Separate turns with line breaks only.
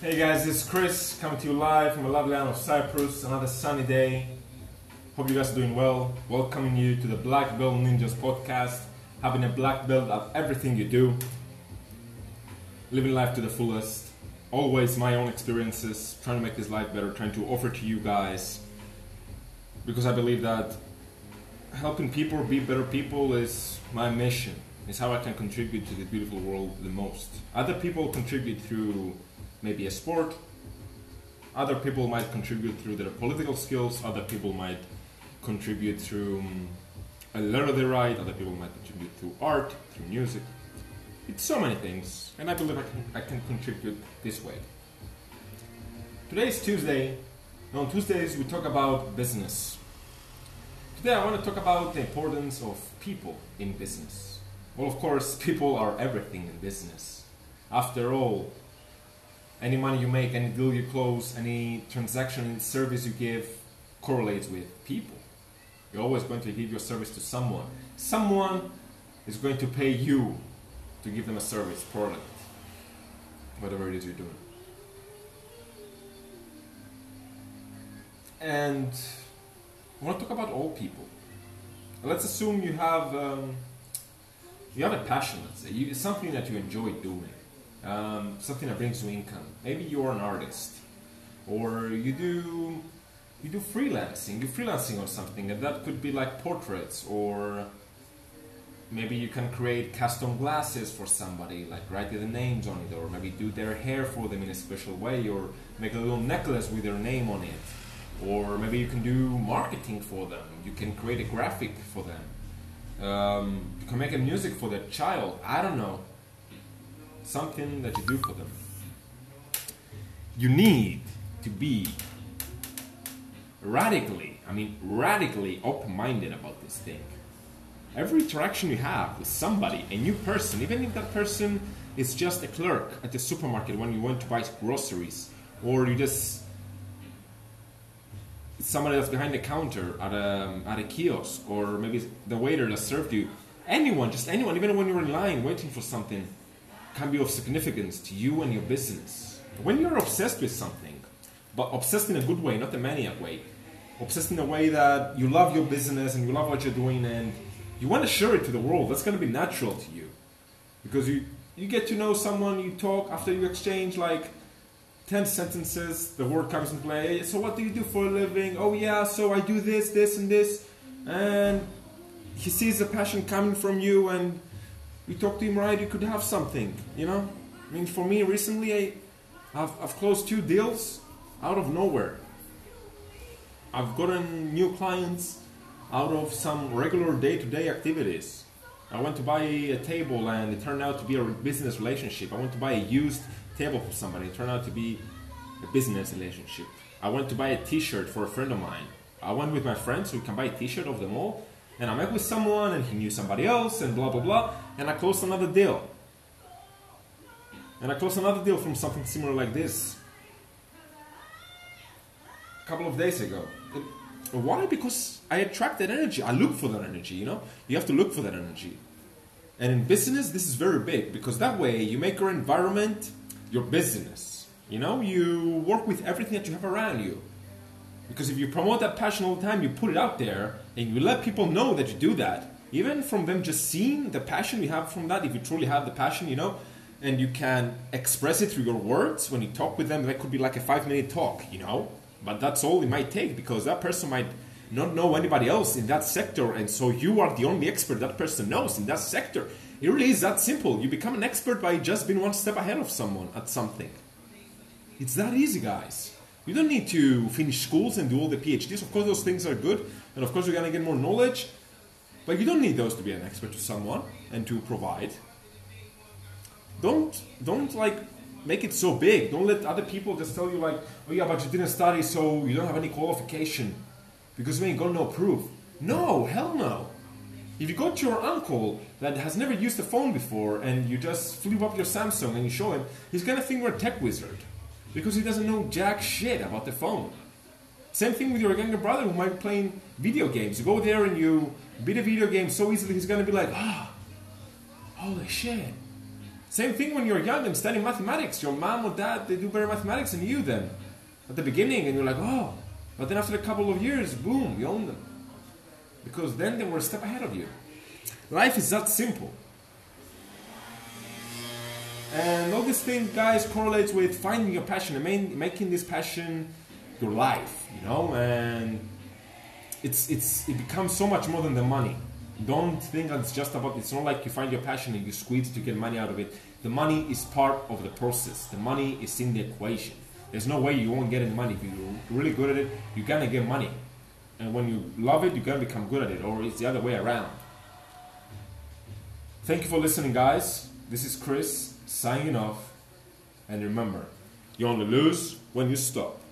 Hey guys, this is Chris coming to you live from the lovely island of Cyprus. Another sunny day. Hope you guys are doing well. Welcoming you to the Black Belt Ninjas podcast. Having a black belt at everything you do. Living life to the fullest. Always my own experiences. Trying to make this life better. Trying to offer to you guys. Because I believe that helping people be better people is my mission. It's how I can contribute to the beautiful world the most. Other people contribute through maybe a sport. Other people might contribute through their political skills. Other people might contribute through a letter they write. Other people might contribute through art, through music. It's so many things, and I believe I can contribute this way. Today is Tuesday, and on Tuesdays we talk about business. Today I want to talk about the importance of people in business. Well, of course, people are everything in business. After all, any money you make, any deal you close, any transaction, any service you give correlates with people. You're always going to give your service to someone. Someone is going to pay you to give them a service, product, whatever it is you're doing. And I want to talk about all people. Let's assume you have a passion, let's say. It's something that you enjoy doing. Something that brings you income. Maybe you're an artist, or you do freelancing. You're freelancing on something, and that could be like portraits, or maybe you can create custom glasses for somebody, like write their names on it, or maybe do their hair for them in a special way, or make a little necklace with their name on it, or maybe you can do marketing for them. You can create a graphic for them. You can make a music for their child. I don't know. Something that you do for them. You need to be radically open-minded about this thing. Every interaction you have with somebody, a new person, even if that person is just a clerk at the supermarket when you went to buy groceries, or you just somebody that's behind the counter at a kiosk, or maybe the waiter that served you, anyone, even when you're in line waiting for something, can be of significance to you and your business. When you're obsessed with something, but obsessed in a good way, not a maniac way, obsessed in a way that you love your business and you love what you're doing and you want to share it to the world, that's going to be natural to you. Because you get to know someone, you talk, after you exchange like 10 sentences, the word comes into play. So what do you do for a living? Oh yeah, so I do this, this and this. And he sees the passion coming from you, and you talk to him, right? You could have something, you know? I mean, for me, recently, I've closed 2 deals out of nowhere. I've gotten new clients out of some regular day-to-day activities. I went to buy a table, and it turned out to be a business relationship. I went to buy a used table for somebody. It turned out to be a business relationship. I went to buy a t-shirt for a friend of mine. I went with my friends so we can buy a t-shirt off the mall. And I met with someone, and he knew somebody else, and blah, blah, blah. And I closed another deal. And I closed another deal from something similar like this a couple of days ago. Why? Because I attract that energy. I look for that energy, you know? You have to look for that energy. And in business, this is very big, because that way you make your environment your business. You know? You work with everything that you have around you. Because if you promote that passion all the time, you put it out there, and you let people know that you do that, even from them just seeing the passion you have from that, if you truly have the passion, you know, and you can express it through your words, when you talk with them, that could be like a 5-minute talk, you know, but that's all it might take, because that person might not know anybody else in that sector, and so you are the only expert that person knows in that sector. It really is that simple. You become an expert by just being one step ahead of someone at something. It's that easy, guys. You don't need to finish schools and do all the PhDs. Of course, those things are good, and of course, you're going to get more knowledge, but you don't need those to be an expert to someone and to provide. Don't like make it so big. Don't let other people just tell you like, oh yeah, but you didn't study, so you don't have any qualification because you ain't got no proof. No, hell no. If you go to your uncle that has never used a phone before and you just flip up your Samsung and you show him, he's going to think you're a tech wizard. Because he doesn't know jack shit about the phone. Same thing with your younger brother who might be playing video games. You go there and you beat a video game so easily, he's going to be like, holy shit. Same thing when you're young and studying mathematics. Your mom or dad, they do better mathematics than you then. At the beginning, and you're like, oh. But then after a couple of years, boom, you own them. Because then they were a step ahead of you. Life is that simple. And all these things, guys, correlates with finding your passion and making this passion your life, you know? And it becomes so much more than the money. Don't think that it's just about, it's not like you find your passion and you squeeze to get money out of it. The money is part of the process. The money is in the equation. There's no way you won't get any money. If you're really good at it, you're gonna get money. And when you love it, you're gonna become good at it, or it's the other way around. Thank you for listening, guys. This is Chris, signing off. And remember, you only lose when you stop.